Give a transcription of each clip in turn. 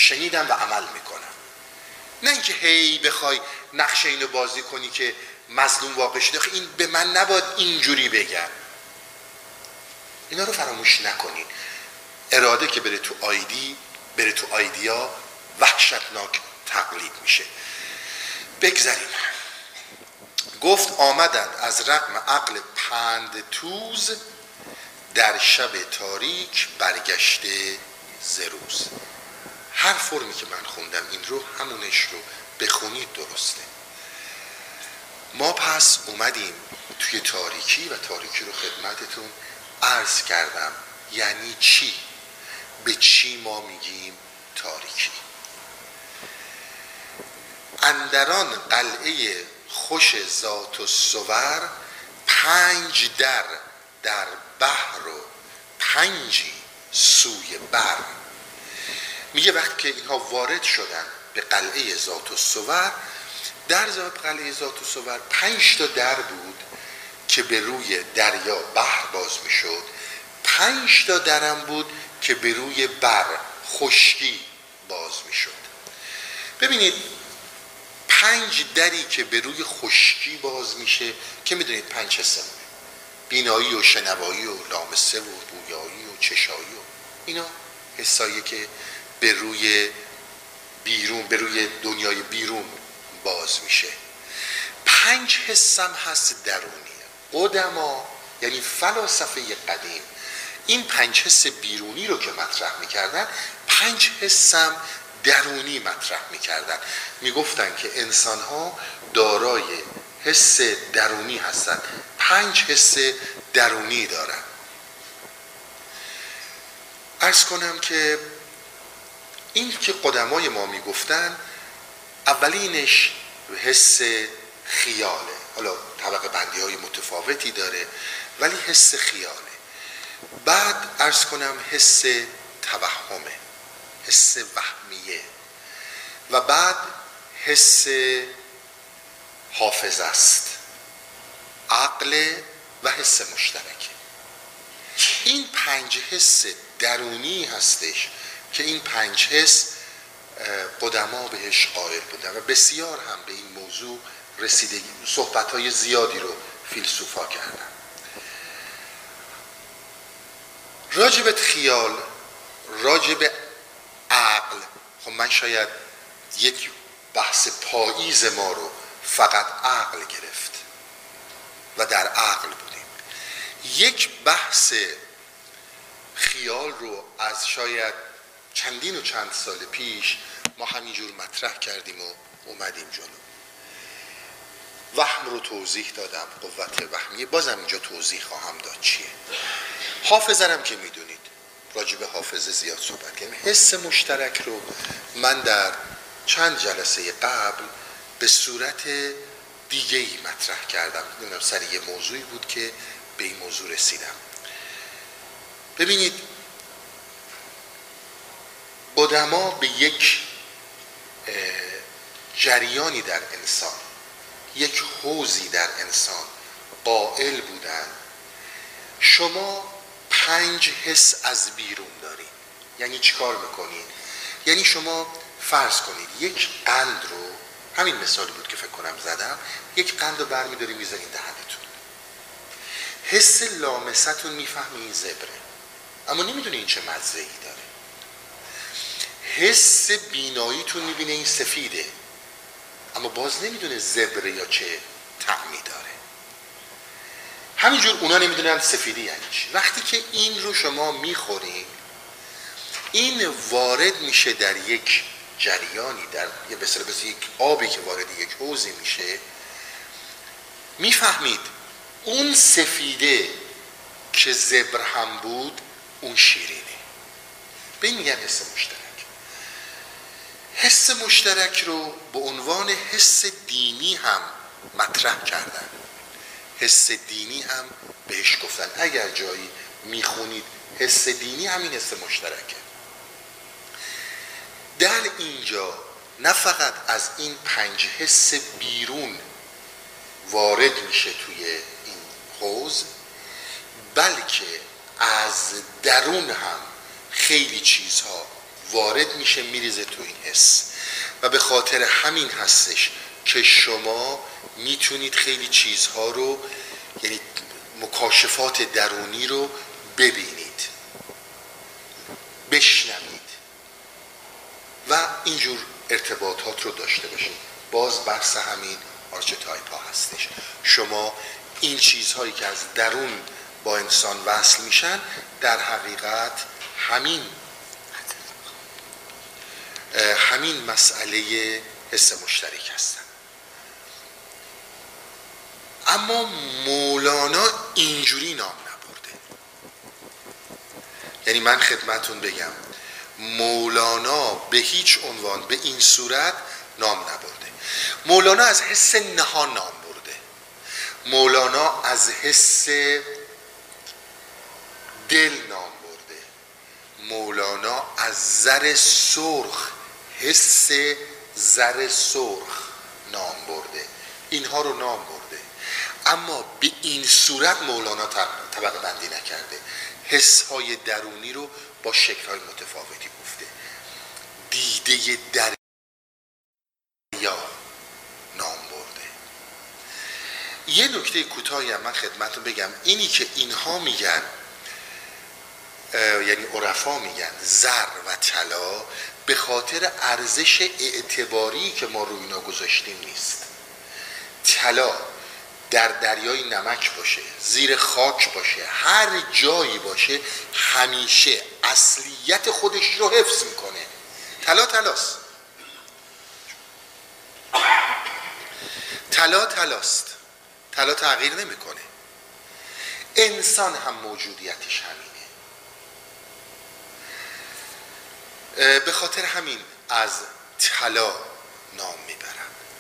شنیدم و عمل میکنم. نه اینکه هی بخوای نقشه اینو بازی کنی که مظلوم واقع شده، این به من نباید اینجوری بگم. اینا رو فراموش نکنین. اراده که بره تو آیدی، بره تو آیدیا، وحشتناک تقلید میشه. بگذاریم. گفت آمدند از رغم عقل پند توز، در شب تاریک برگشته ز روز. هر فرمی که من خوندم این رو، همونش رو بخونید درسته. ما پس اومدیم توی تاریکی و تاریکی رو خدمتتون عرض کردم. یعنی چی؟ به چی ما میگیم تاریکی؟ اندران قلعه خوش ذات و صور، 5 در بحر و 5 سوی بر. میگه وقتی که اینها وارد شدن به قلعه ذات و صور، در قلعه ذات و صور 5 تا در بود که به روی دریا بحر باز میشد، 5 تا درم بود که به روی بر خشکی باز میشد. ببینید 5 دری که به روی خشکی باز میشه که میدونید 5 حسه: بینایی و شنوایی و لامسه و بویایی و چشایی و اینا حسایی که به روی بیرون، به روی دنیای بیرون باز میشه. 5 حسم هست درونیه. قدما یعنی فلاسفه قدیم این 5 حس بیرونی رو که مطرح میکردن، 5 حسم درونی مطرح میکردن. میگفتن که انسان ها دارای حس درونی هستن، 5 حس درونی دارن. عرض کنم که این که قدمای ما میگفتن، اولینش حس خیاله. حالا طبقه بندی های متفاوتی داره ولی حس خیاله. بعد عرض کنم حس توهمه، حس وهمیه، و بعد حس حافظه است، عقل و حس مشترکه. این 5 حس درونی هستش که این 5 حس قدما بهش قائل بودن و بسیار هم به این موضوع رسیدگی، صحبت‌های زیادی رو فیلسوفا کردن. راجب خیال، راجب عقل، خب من شاید یک بحث پاییز ما رو فقط عقل گرفت و در عقل بودیم. یک بحث خیال رو از شاید چندین و چند سال پیش ما همینجور مطرح کردیم و اومدیم جلو. وهم رو توضیح دادم، قوت وهمیه. بازم اینجا توضیح خواهم داد چیه. حافظه هم که میدونید، راجع به حافظه زیاد صحبت کردیم. حس مشترک رو من در چند جلسه قبل به صورت دیگه‌ای مطرح کردم. نمیدونم سر یه موضوعی بود که به این موضوع رسیدم. ببینید قدما به یک جریانی در انسان، یک حوزی در انسان قائل بودن. شما 5 حس از بیرون دارید. یعنی چیکار میکنید؟ یعنی شما فرض کنید یک قند رو، همین مثالی بود که فکر کنم زدم، یک قند رو برمی‌داری میذارید دهنتون. حس لامستون میفهمی این زبره، اما نمیدونه این چه مزه‌ای داره. حس بیناییتون میبینه این سفیده، اما باز نمیدونه زبره یا چه طعمی داره. همینجور اونا نمیدونن سفیدی یعنی چی. وقتی که این رو شما میخورید، این وارد میشه در یک جریانی، در یه مثل یک آبی که وارد یک حوضی میشه، میفهمید اون سفیده که زبر هم بود اون شیرینه. به این میگن حس مشترک. حس مشترک رو به عنوان حس دینی هم مطرح کردن. حس دینی هم بهش گفتن. اگر جایی میخونید حس دینی، همین حس مشترکه. در اینجا نه فقط از این 5 حس بیرون وارد میشه توی این حوض، بلکه از درون هم خیلی چیزها وارد میشه میریزه تو این حس و به خاطر همین هستش که شما میتونید خیلی چیزها رو، یعنی مکاشفات درونی رو ببینید، بشنوید و اینجور ارتباطات رو داشته باشید. باز بحث همین آرچتایپ ها هستش. شما این چیزهایی که از درون با انسان وصل میشن در حقیقت همین مسئله حس مشترک هستن. اما مولانا اینجوری نام نبرده. یعنی من خدمتون بگم مولانا به هیچ عنوان به این صورت نام نبرده. مولانا از حس نهان نام برده. مولانا از حس دل نام برده. مولانا از زر سرخ، حس زر سرخ نام برده. اینها رو نام برده. اما به این صورت مولانا طبقه بندی نکرده. حس های درونی رو با شکل های متفاوتی گفته. دیده دریا نام برده. یه نکته کوتاهی من خدمتتون بگم، اینی که اینها میگن، یعنی عرفا میگن زر و طلا، به خاطر ارزش اعتباری که ما روی اینا گذاشتیم نیست. طلا در دریای نمک باشه، زیر خاک باشه، هر جایی باشه، همیشه اصلیت خودش رو حفظ میکنه. طلا طلاست. طلا طلاست. طلا تغییر نمیکنه. انسان هم موجودیتش همینه. به خاطر همین از طلا نام میبرن.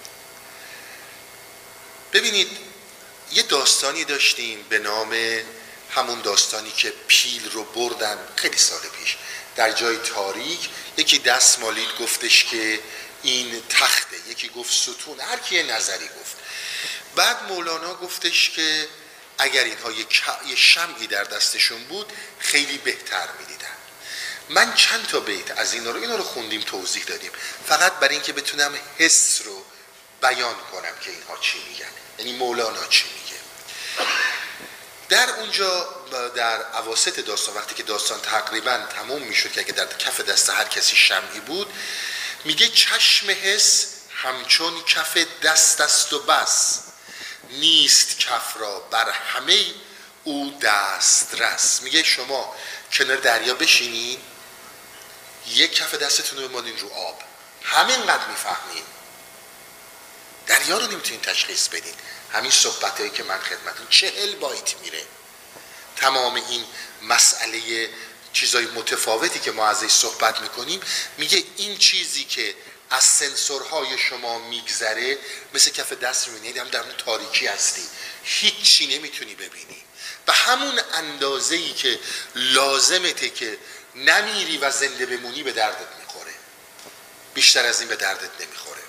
ببینید یه داستانی داشتیم به نام همون داستانی که پیل رو بردن خیلی سال پیش در جای تاریک. یکی دست مالید گفتش که این تخته، یکی گفت ستون، هر کی یه نظری گفت. بعد مولانا گفتش که اگر اینها یه شمعی در دستشون بود خیلی بهتر میدیدن. من چند تا بیت از اینا رو خوندیم، توضیح دادیم، فقط برای اینکه بتونم حس رو بیان کنم که اینها چی میگن، یعنی مولانا چی میگه. در اونجا در اواسط داستان، وقتی که داستان تقریبا تموم میشد که اگه در کف دست هر کسی شمعی بود، میگه چشم حس همچون کف دست است و بس، نیست کف را بر همه او دسترس. میگه شما کنار دریا بشینین، یک کف دستتون رو بمالین رو آب، همینقدر میفهمین، دریا رو نمیتونین تشخیص بدین. همین صحبتایی که من خدمتون 40 بایت میره، تمام این مسئله چیزای متفاوتی که ما ازش صحبت میکنیم، میگه این چیزی که از سنسورهای شما میگذره مثل کف دست رو میبینید، هم در اون تاریکی هستی، هیچی نمیتونی ببینی. به همون اندازه‌ای که لازمته که نمیری و زنده بمونی به دردت میخوره، بیشتر از این به دردت نمیخوره.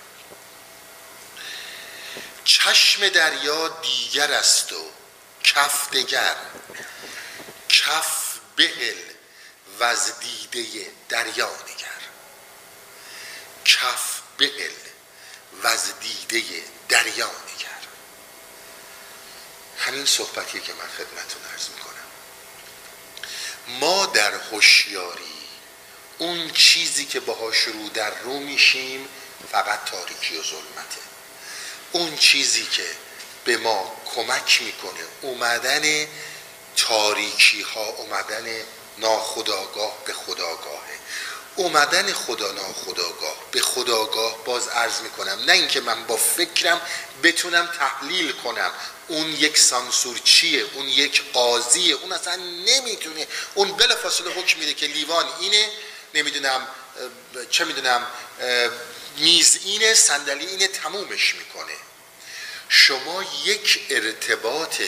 چشم دریا دیگر است و کف دگر، کف بهل و از دیده دریا نگر. کف بهل و از دیده دریا نگر. همین صحبتیه که من خدمتتون عرض میکنم. ما در هوشیاری اون چیزی که باهاش رو در رو میشیم فقط تاریکی و ظلمته. اون چیزی که به ما کمک میکنه اومدن تاریکی ها، اومدن ناخودآگاه به خودآگاهه، اومدن خدا ناخودآگاه به خودآگاه. باز عرض میکنم، نه اینکه من با فکرم بتونم تحلیل کنم اون یک سانسور چیه، اون یک قاضیه، اون اصلا نمیتونه، اون بلافاصله حکم میده که لیوان اینه، نمیدونم چه میدونم میز اینه، صندلی اینه، تمومش میکنه. شما یک ارتباط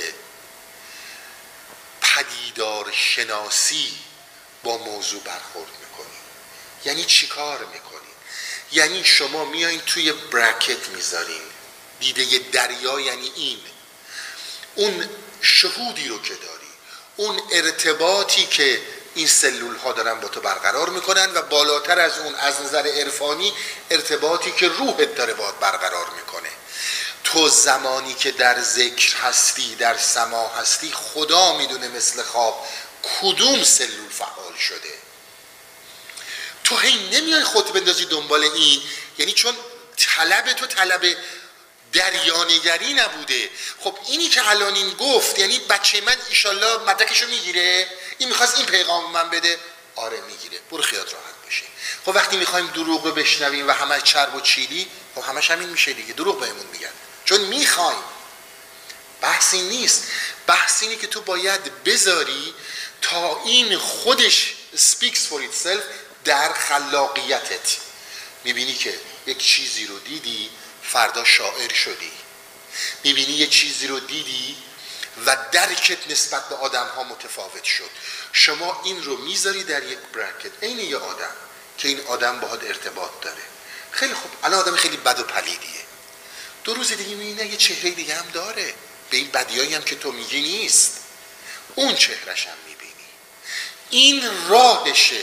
پدیدار شناسی با موضوع برخورد میکنید. یعنی چی کار میکنید؟ یعنی شما میایین توی برکت میذارین دیده دریا، یعنی این اون شهودی رو که داری، اون ارتباطی که این سلول ها دارن با تو برقرار میکنن و بالاتر از اون از نظر عرفانی ارتباطی که روحت داره باهات برقرار میکنه. تو زمانی که در ذکر هستی، در سماع هستی، خدا میدونه مثل خواب کدوم سلول فعال شده. تو هی نمیای خودت بندازی دنبال این، یعنی چون طلب تو طلب دریانگری نبوده. خب اینی که الان این گفت یعنی بچه من ایشالله مدرکشو میگیره، این میخواست این پیغام من بده، آره میگیره، برو خیالت راحت باشه. خب وقتی میخوایم دروغ رو بشنویم و همه چرب و چیلی، خب همش همین میشه دیگه، دروغ بهمون میگن چون میخوایم. بحثی نیست، بحث اینه که تو باید بذاری تا این خودش speaks for itself در خلاقیتت. میبینی که یک چیزی رو دیدی فردا شاعر شدی، میبینی یک چیزی رو دیدی و درکت نسبت به آدم ها متفاوت شد. شما این رو میذاری در یک برکت عین یه آدم که این آدم باهات ارتباط داره. خیلی خوب، الان آدم خیلی بد و پلیدیه، 2 روز دیگه میبینی یه چهره دیگه هم داره، به این بدیایی هم که تو میگی نیست، اون چهرش هم میبینی. این راهشه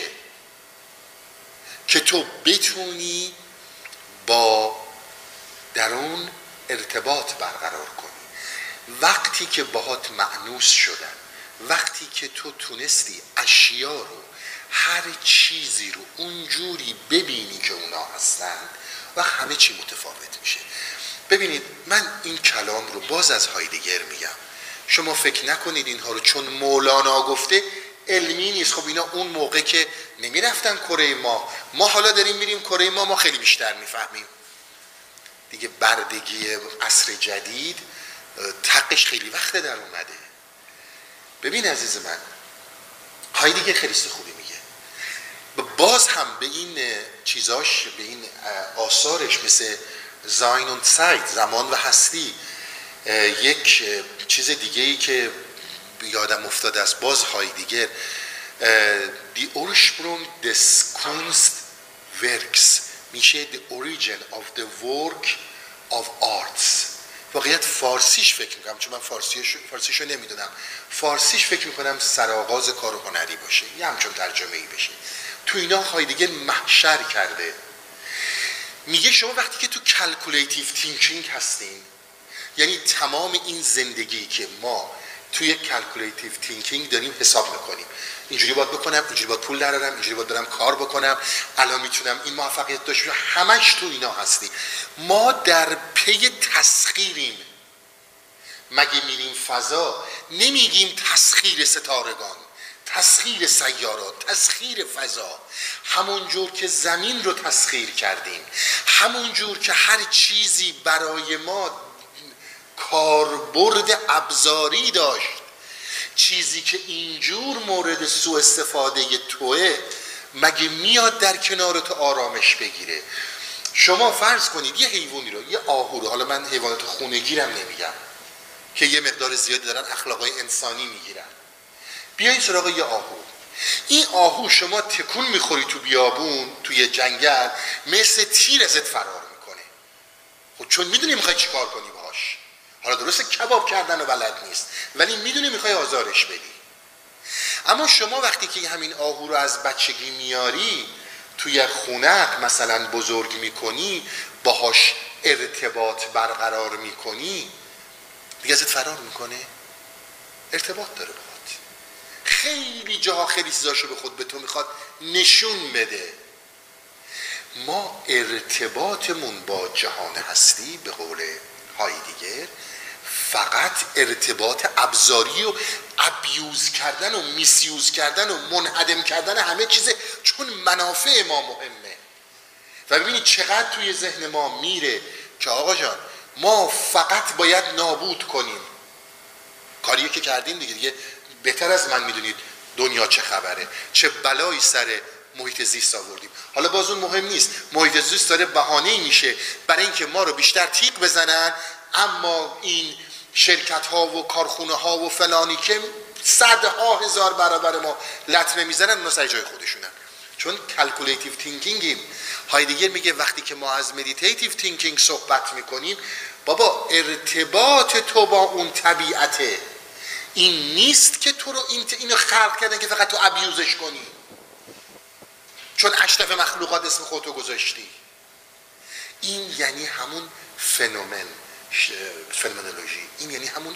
که تو بتونی با درون ارتباط برقرار کنی. وقتی که باهات مأنوس شدن، وقتی که تو تونستی اشیا رو، هر چیزی رو اونجوری ببینی که اونا هستن و همه چی متفاوت میشه. ببینید من این کلام رو باز از هایدگر میگم، شما فکر نکنید اینها رو چون مولانا گفته علمی نیست. خب اینا اون موقع که نمیرفتن کره ما حالا داریم میریم کره ما خیلی بیشتر میفهمیم دیگه. بردگی عصر جدید تقش خیلی وقت در اومده. ببین عزیز من، هایدگر خیلی خوبی میگه، باز هم به این چیزاش، به این آثارش مثل زاین و سایت، زمان و هستی، یک چیز دیگه ای که یادم افتاده است باز هایدگر، Die Ursprung des Kunstwerks میشه The Origin of the Work of Arts. واقعیت فارسیش فکر میکنم، چون من فارسیشو نمیدونم، فارسیش فکر میکنم سرآغاز کار هنری باشه، یه همچون ترجمه ای بشه. تو اینا هایدگر محشر کرده، میگه شما وقتی که تو کلکولیتیو تینکینگ هستین، یعنی تمام این زندگی که ما توی کلکولیتیو تینکینگ داریم حساب میکنیم، اینجوری باید بکنم، اینجوری باید پول درارم، اینجوری باید برم کار بکنم، الان میتونم این موفقیت داشته باشم، همش تو اینا هستی. ما در پی تسخیریم. مگه میریم فضا نمیگیم تسخیر ستارگان، تسخیر سیارات، تسخیر فضا؟ همون جور که زمین رو تسخیر کردیم، همون جور که هر چیزی برای ما کاربرد ابزاری داشت، چیزی که اینجور مورد سوء استفاده توه مگه میاد در کنار تو آرامش بگیره؟ شما فرض کنید یه حیوانی رو، یه آهو رو، حالا من حیوانات خونگیرم نمیگم که یه مقدار زیادی دارن اخلاقای انسانی میگیرن، بیاین سراغ یه آهو. این آهو شما تکون میخوری تو بیابون، توی جنگل، مثل تیر ازت فرار میکنه. خب چون میدونی میخوای چی کار کنی باهاش. حالا درسته کباب کردن و بلد نیست، ولی میدونی میخوای آزارش بدی. اما شما وقتی که همین آهو رو از بچگی میاری توی خونت مثلا بزرگ میکنی، باهاش ارتباط برقرار میکنی، دیگه ازت فرار میکنه؟ ارتباط داره باهات. خیلی جاها خیلی چیزاشو به خود به تو میخواد نشون بده. ما ارتباطمون با جهان هستی به قول هایدگر فقط ارتباط ابزاری و ابیوز کردن و میسیوز کردن و منهدم کردن همه چیزه، چون منافع ما مهمه. و ببینید چقدر توی ذهن ما میره که آقا جان ما فقط باید نابود کنیم. کاریه که کردیم دیگه بهتر از من میدونید دنیا چه خبره، چه بلایی سر محیط زیست آوردیم. حالا باز اون مهم نیست، محیط زیست داره بهانه‌ای میشه برای اینکه ما رو بیشتر تیغ بزنن، اما این شرکت ها و کارخونه ها و فلانی که صدها هزار برابر ما لطمه میزنن، اونا سر جای خودشونن، چون کلکولیتیو تینکینگیم. هایدگر میگه وقتی که ما از مدیتیتیو تینکینگ صحبت میکنیم، بابا ارتباط تو با اون طبیعته، این نیست که تو رو اینو خلق کردن که فقط تو ابیوزش کنی چون اشرف مخلوقات اسم خودتو گذاشتی. این یعنی همون فنومنولوژی، این یعنی همون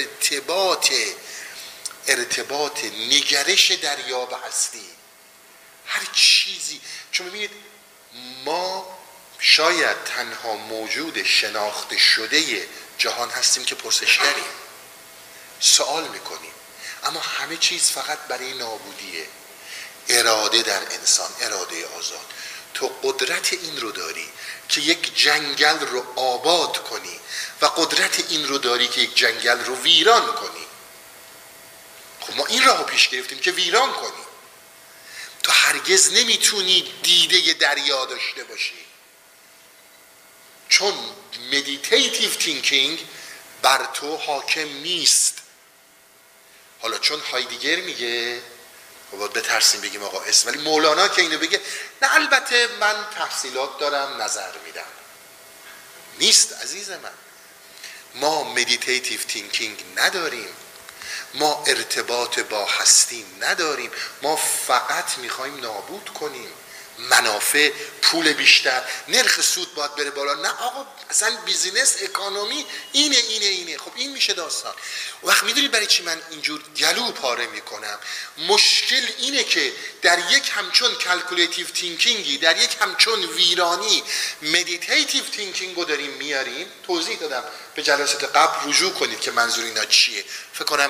ارتباط نگرش دریا به هستی. هر چیزی، چون ببینید ما شاید تنها موجود شناخته شده جهان هستیم که پرسشگریم، سوال میکنیم، اما همه چیز فقط برای نابودیه. اراده در انسان، اراده آزاد. تو قدرت این رو داری که یک جنگل رو آباد کنی و قدرت این رو داری که یک جنگل رو ویران کنی. خب ما این راه رو پیش گرفتیم که ویران کنی. تو هرگز نمیتونی دیده دریا داشته باشی، چون مدیتیتیو تینکینگ بر تو حاکم نیست. حالا چون هایدگر میگه باید بترسیم بگیم آقا اسم، ولی مولانا که اینو بگه نه البته من تحصیلات دارم نظر میدم، نیست عزیز من. ما مدیتیتیو تینکینگ نداریم، ما ارتباط با هستی نداریم، ما فقط میخوایم نابود کنیم. منافع، پول بیشتر، نرخ سود باید بره بالا. نه آقا اصلا بیزینس، اکانومی اینه. خب این میشه داستان. وقت میدونی برای چی من اینجور گلو پاره میکنم؟ مشکل اینه که در یک همچون کلکولیتیو تینکینگی، در یک همچون ویرانی مدیتیتیو تینکینگ رو داریم میاریم. توضیح دادم، به جلسات قبل رجوع کنید که منظور اینا چیه. فکر کنم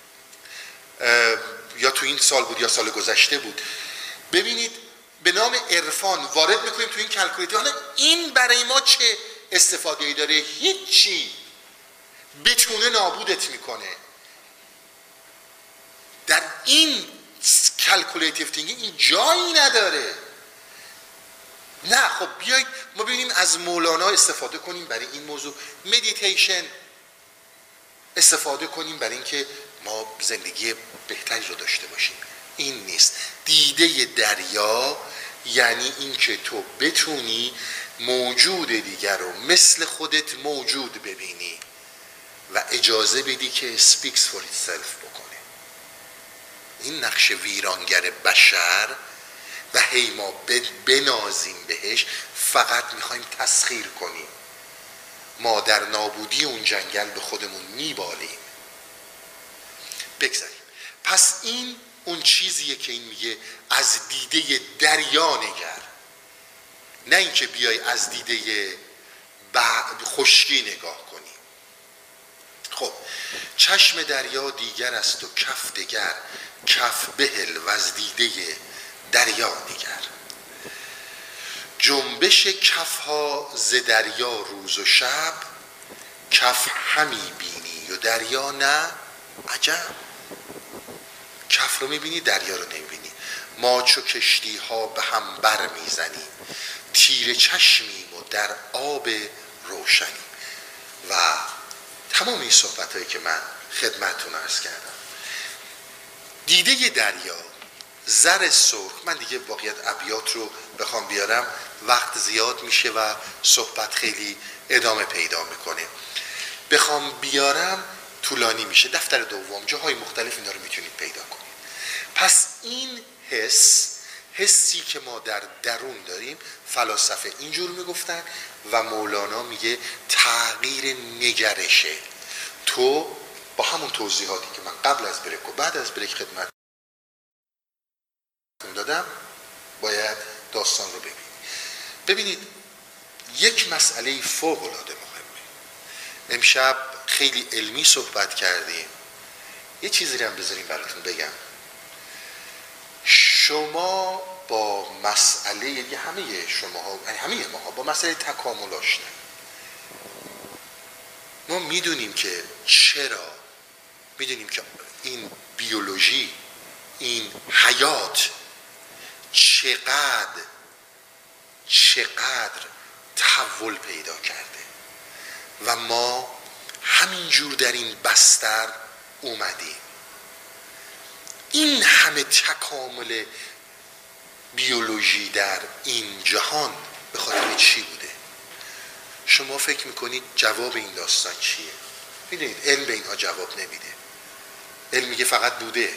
یا تو این سال بود یا سال گذشته بود. ببینید به نام عرفان وارد میکنیم تو این کلکولیتیو. حالا این برای ما چه استفاده‌ای داره؟ هیچی. بتونه نابودت میکنه. در این کلکولیتیو تینکینگ این جایی نداره. نه خب بیایید ما ببینیم از مولانا استفاده کنیم برای این موضوع، مدیتیشن استفاده کنیم برای اینکه ما زندگی بهتری رو داشته باشیم. این نیست. دیده دریا یعنی این که تو بتونی موجود دیگر رو مثل خودت موجود ببینی و اجازه بدی که speaks for itself بکنه. این نقش ویرانگر بشر و هی ما بنازیم بهش، فقط میخوایم تسخیر کنیم. ما در نابودی اون جنگل به خودمون میبالیم. بگذاریم. پس این اون چیزیه که این میگه از دیده دریا نگر، نه اینکه بیای از دیده خشکی نگاه کنی. خب چشم دریا دیگر است و کف دگر، کف بهل و از دیده دریا نگر. جنبش کف ها ز دریا روز و شب، کف همی بینی و دریا نه عجب. کف رو میبینی، دریا رو نمیبینی. ما چو کشتی ها به هم بر میزنیم، تیر چشمیم و در آب روشنیم. و تمام این صحبت هایی که من خدمتتون عرض کردم. دیده دریا، زر سرخ. من دیگه واقعیت ابیات رو بخوام بیارم وقت زیاد میشه و صحبت خیلی ادامه پیدا میکنه. بخوام بیارم طولانی میشه. دفتر دوم جاهای مختلف اینا رو میتونید پیدا کنید. پس این حسی که ما در درون داریم، فلاسفه اینجور میگفتن و مولانا میگه تغییر نگرشه. تو با همون توضیحاتی که من قبل از بریک و بعد از بریک خدمت دادم باید داستان رو ببینید. ببینید یک مسئله فوق العاده مهمه. امشب خیلی علمی صحبت کردیم. یه چیزی رو هم بذاریم براتون بگم. شما با مسئله، یعنی همه ما با مسئله تکامل آشنا. ما میدونیم که چرا، میدونیم که این بیولوژی، این حیات چقدر تحول پیدا کرده و ما همینجور در این بستر اومدیم. این همه تکامل بیولوژی در این جهان به خاطر چی بوده؟ شما فکر میکنید جواب این داستان چیه؟ میدونید علم به اینها جواب نمیده. علم میگه فقط بوده.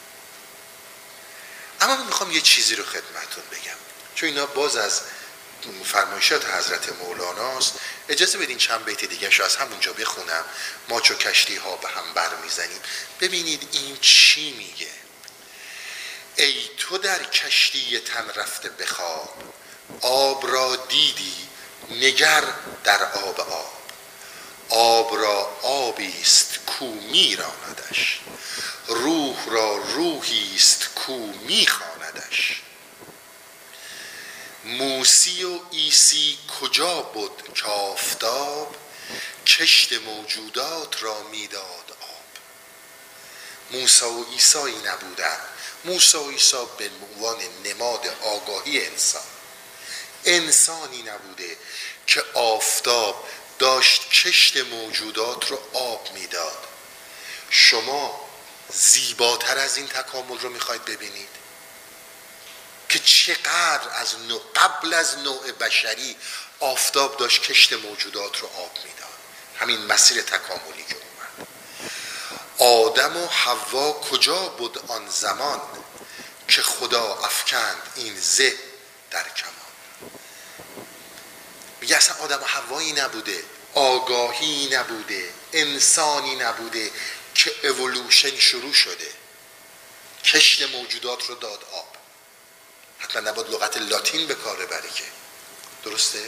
اما من میخوام یه چیزی رو خدمتون بگم، چون اینا باز از فرمایشات حضرت مولاناست. اجازه بدین چند بیت دیگه شو از همونجا بخونم. ما چو کشتی ها به هم بر میزنیم. ببینید این چی میگه. ای تو در کشتی تن رفته بخواب، آب را دیدی نگر در آب آب. آب را آبیست کو میراندش، روح را روحیست کو میخواندش. موسی و عیسی کجا بود که آفتاب، کشت موجودات را میداد آب. موسی و عیسی نبودن. موسی و عیسی به عنوان نماد آگاهی انسانی نبوده که آفتاب داشت کشت موجودات رو آب میداد. شما زیباتر از این تکامل رو میخواید ببینید که چقدر قبل از نوع بشری آفتاب داشت کشت موجودات رو آب میداد. همین مسیر تکاملی که اومد. آدم و حوا کجا بود آن زمان، که خدا افکند این زه در کمان. میگه اصلا آدم و حوایی نبوده، آگاهی نبوده، انسانی نبوده که اولوشن شروع شده، کشت موجودات رو داد آب. حتما نباید لغت لاتین به کار ببری که، درسته؟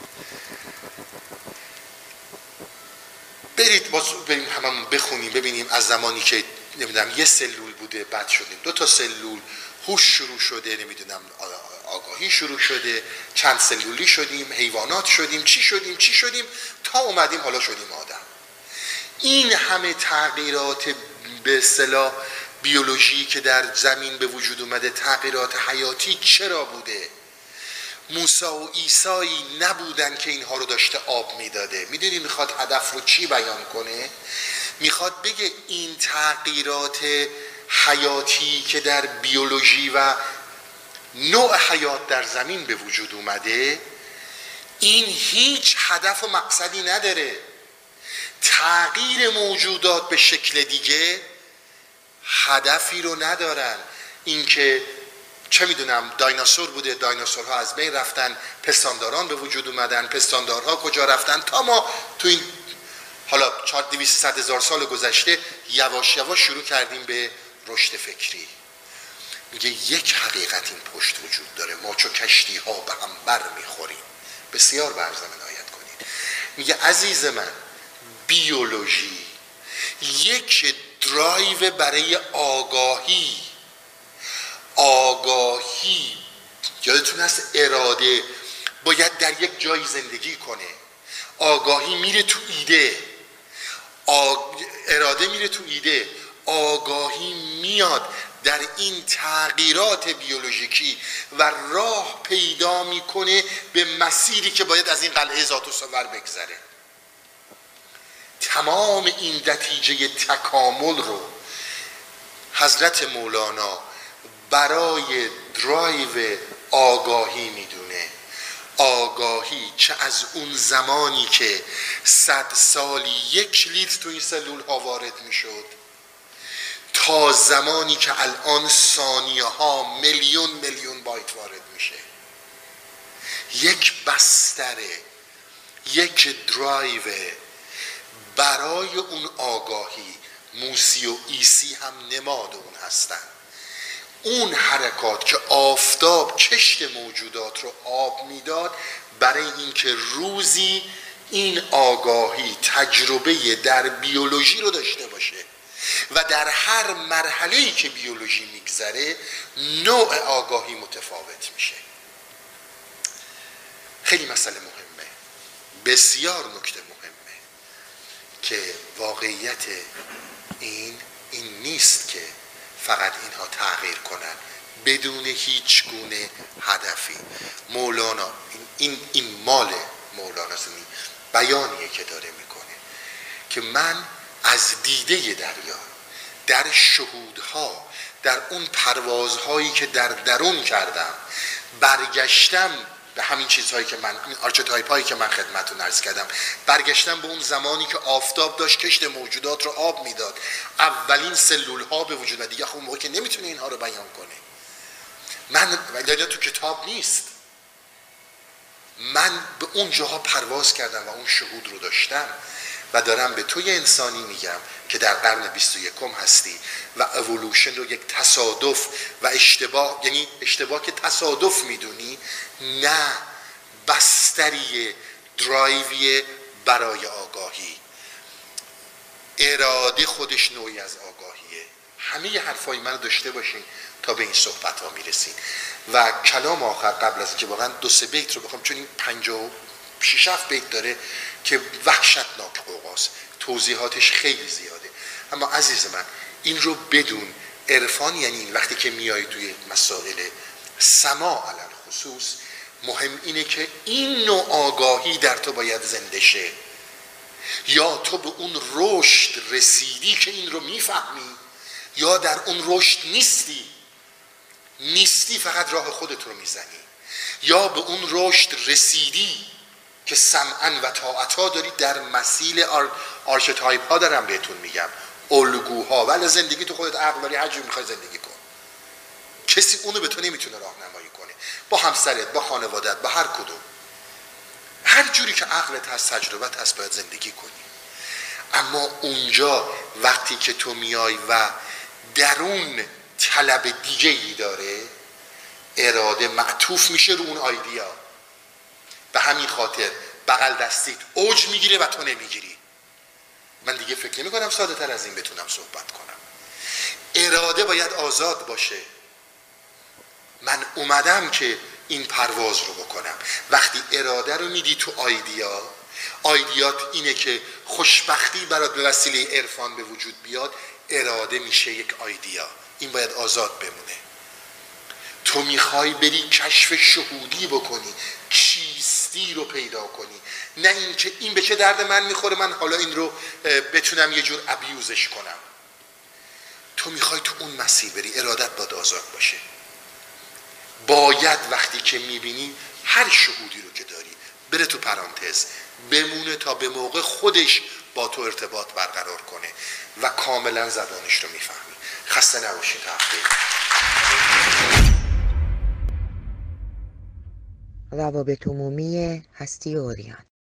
برید بریم هممون بخونیم ببینیم از زمانی که نمیدونم یه سلول بوده بعد شدیم 2 تا سلول، هوش شروع شده، نمیدونم آگاهی شروع شده، چند سلولی شدیم، حیوانات شدیم، چی شدیم تا اومدیم حالا شدیم آدم. این همه تغییرات به اصطلاح بیولوژی که در زمین به وجود اومده، تغییرات حیاتی چرا بوده؟ موسی و عیسی نبودن که اینها رو داشته آب میداده. میدونی میخواد هدف رو چی بیان کنه؟ میخواد بگه این تغییرات حیاتی که در بیولوژی و نوع حیات در زمین به وجود اومده، این هیچ هدف و مقصدی نداره. تغییر موجودات به شکل دیگه هدفی رو ندارن. اینکه چه میدونم دایناسور بوده، دایناسورها از بین رفتن، پستانداران به وجود اومدن، پستاندارها کجا رفتن، تا ما تو این حالا 400 هزار سال گذشته یواش یواش شروع کردیم به رشد فکری. میگه یک حقیقت این پشت وجود داره، ما چو کشتی ها به هم بر میخوریم. بسیار برزم عنایت کنید. میگه عزیز من، بیولوژی یک درایو برای آگاهی یادتون هست اراده باید در یک جایی زندگی کنه. آگاهی میره تو ایده، اراده میره تو ایده، آگاهی میاد در این تغییرات بیولوژیکی و راه پیدا میکنه به مسیری که باید از این قلعه ذات الصور بگذره. تمام این نتیجه تکامل رو حضرت مولانا برای درایو آگاهی میدونه. آگاهی چه از اون زمانی که 100 سالی 1 لیتر تو این سلول ها وارد میشد تا زمانی که الان ثانیه ها میلیون بایت وارد میشه. یک بستره، یک درایو برای اون آگاهی. موسی و عیسی هم نماد اون هستن. اون حرکات که آفتاب کشت موجودات رو آب میداد برای اینکه روزی این آگاهی تجربه در بیولوژی رو داشته باشه و در هر مرحله‌ای که بیولوژی میگذره نوع آگاهی متفاوت میشه. خیلی مسئله مهمه، بسیار نکته مهمه که واقعیت این نیست که فقط اینها تغییر کنن بدون هیچ گونه هدفی. مولانا این مال مولاناست، بیانیه که داره میکنه که من از دیده دریا، در شهودها، در اون پروازهایی که در درون کردم، برگشتم به همین چیزهایی که من، این آرچتایپ هایی که من خدمتتون عرض کردم. برگشتن به اون زمانی که آفتاب داشت کشت موجودات رو آب میداد، اولین سلول ها به وجود و دیگه خب اون موقع که نمیتونه اینها رو بیان کنه. من ولی تو کتاب نیست، من به اون جاها پرواز کردم و اون شهود رو داشتم و دارم به توی انسانی میگم که در قرن 21 هستی و اِوولوشن رو یک تصادف و اشتباه، یعنی اشتباه که تصادف میدونی، نه بستری درایوی برای آگاهی. اراده خودش نوعی از آگاهیه. همه حرفای من رو داشته باشین تا به این صحبت ها میرسین. و کلام آخر قبل از اینکه واقعا 2-3 بیت رو بخوام، چون این 56-7 بیت داره که وحشتناک قوقاست، توضیحاتش خیلی زیاده. اما عزیز من این رو بدون، عرفان یعنی این وقتی که میای توی مسائل سما علل خصوص، مهم اینه که این نوع آگاهی در تو باید زنده شه. یا تو به اون رشد رسیدی که این رو میفهمی، یا در اون رشد نیستی فقط راه خودت رو میزنی، یا به اون رشد رسیدی که سمعا و طاعتا داری در مسیل آرچتایپ ها دارم بهتون میگم، الگوها. ولی زندگی تو خودت عقل داری، هر جور میخوای زندگی کن، کسی اونو به تو نمیتونه راهنمایی کنه، با همسرت، با خانوادت، با هر کدوم، هر جوری که عقلت هست، تجربت هست، باید زندگی کنی. اما اونجا وقتی که تو میای و درون طلب دیگه‌ای داره، اراده معطوف میشه رو اون آیدیا. به همین خاطر بغل دستیت اوج میگیره و تو نمیگیری. من دیگه فکر نمی کنم ساده تر از این بتونم صحبت کنم. اراده باید آزاد باشه. من اومدم که این پرواز رو بکنم. وقتی اراده رو میدی تو آیدیات اینه که خوشبختی برات به وسیله عرفان به وجود بیاد، اراده میشه یک آیدیا. این باید آزاد بمونه. تو میخوای بری کشف شهودی بکنی، چیستی رو پیدا کنی، نه این که این به چه درد من میخوره، من حالا این رو بتونم یه جور ابیوزش کنم. تو میخوای تو اون مسیر بری، ارادت باید آزاد باشه. باید وقتی که میبینی هر شهودی رو که داری بره تو پرانتز، بمونه تا به موقع خودش با تو ارتباط برقرار کنه و کاملا زبانش رو میفهمی. خسته نباشید. هفته روابط عمومی هستی اوریان.